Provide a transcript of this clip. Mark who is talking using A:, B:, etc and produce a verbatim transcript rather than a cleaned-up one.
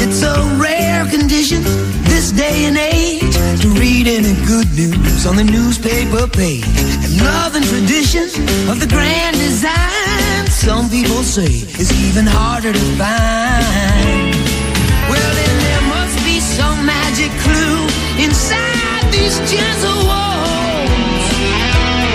A: It's a rare condition this day and age to read any good news on the newspaper page. And love and tradition of the grand design, some people say, is even harder to find.